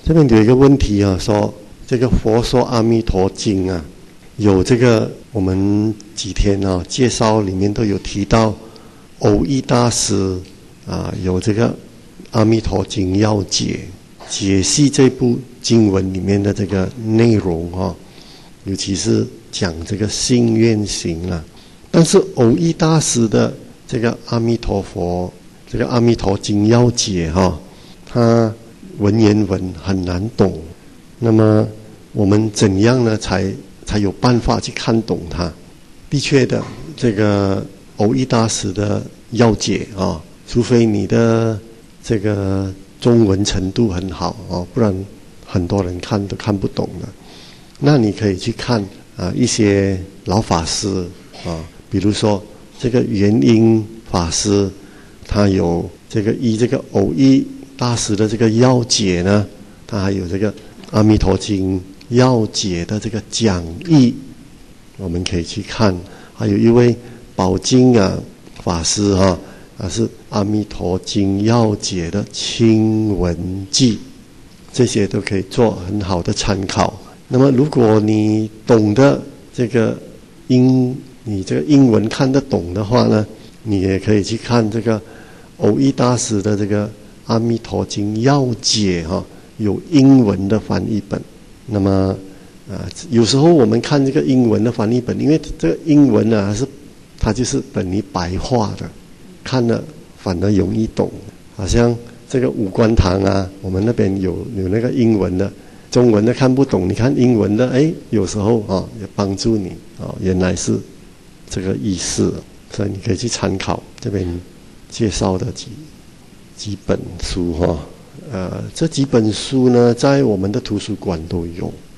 这边有一个问题啊，说这个《佛说阿弥陀经》啊，有这个我们几天啊介绍里面都有提到，藕益大师啊有这个《阿弥陀经要解》解析这部经文里面的这个内容啊，尤其是讲这个信愿行啊。但是藕益大师的这个阿弥陀佛这个《阿弥陀经要解》哈，它文言文很难懂，那么我们怎样呢才有办法去看懂它？的确的，这个藕益大师的要解啊，除非你的这个中文程度很好啊，不然很多人看都看不懂的。那你可以去看一些老法师啊，比如说这个元英法师，他有这个依这个藕益大师的这个要解呢，他还有这个《阿弥陀经要解》的这个讲义，我们可以去看。还有一位宝经法师是《阿弥陀经要解》的清文记，这些都可以做很好的参考。那么如果你懂得这个你这个英文看得懂的话呢，你也可以去看这个藕益大师的这个《阿弥陀经要解》有英文的翻译本。那么有时候我们看这个英文的翻译本，因为这个英文它就是等于白话的，看了反而容易懂。好像这个五观堂我们那边有那个英文的，中文的看不懂，你看英文的，有时候也帮助你原来是这个意思，所以你可以去参考这边介绍的几本书这几本书呢，在我们的图书馆都有。